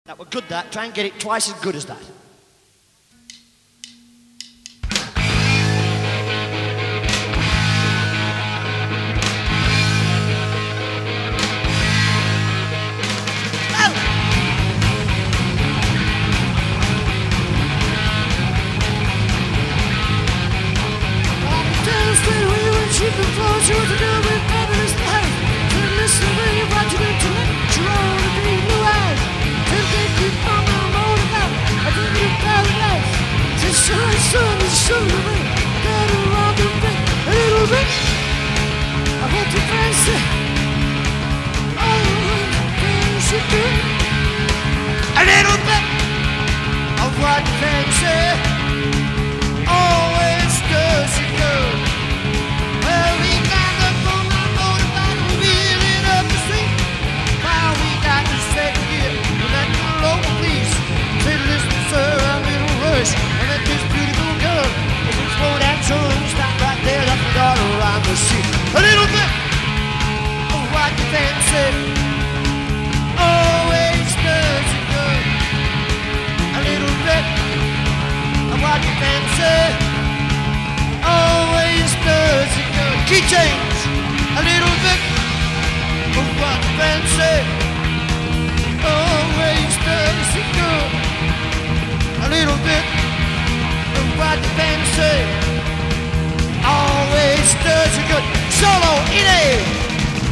That were good, that. Try and get it twice as good as that. A little bit of what fancy always does you good. Well, we got the phone, my motorbike, wheeling up the street. While we got the second gear, we met the local police. Said, listen, sir, I'm in a rush. I met this beautiful girl. If it's slow down, so stop right there, that's my daughter around the seat. A little bit of what you fancy. What you fancy always does it good. Key change, a little bit of what you fancy always does it good. A little bit of what you fancy always does it good. Solo in A.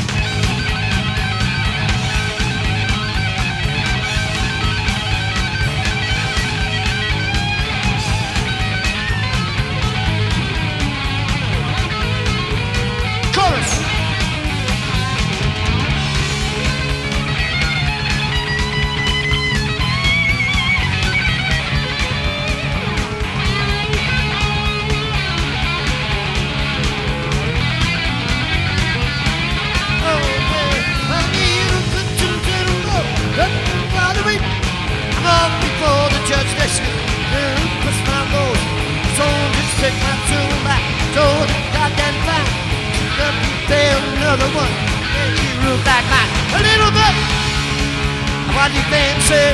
Take my tune back, told the goddamn fact. Let me tell another one, and you look like mine. A little bit of what you fancy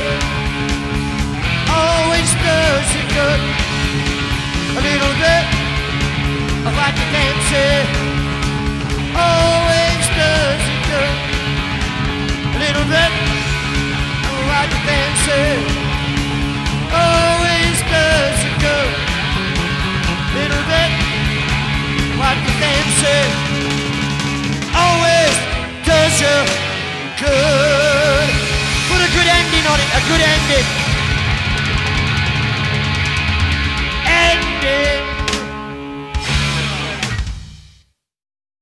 always does you good. A little bit of what you fancy always does you good. A little bit of what you fancy always does you good. Little bit what you fancy always does you good. Put a good ending on it, a good ending.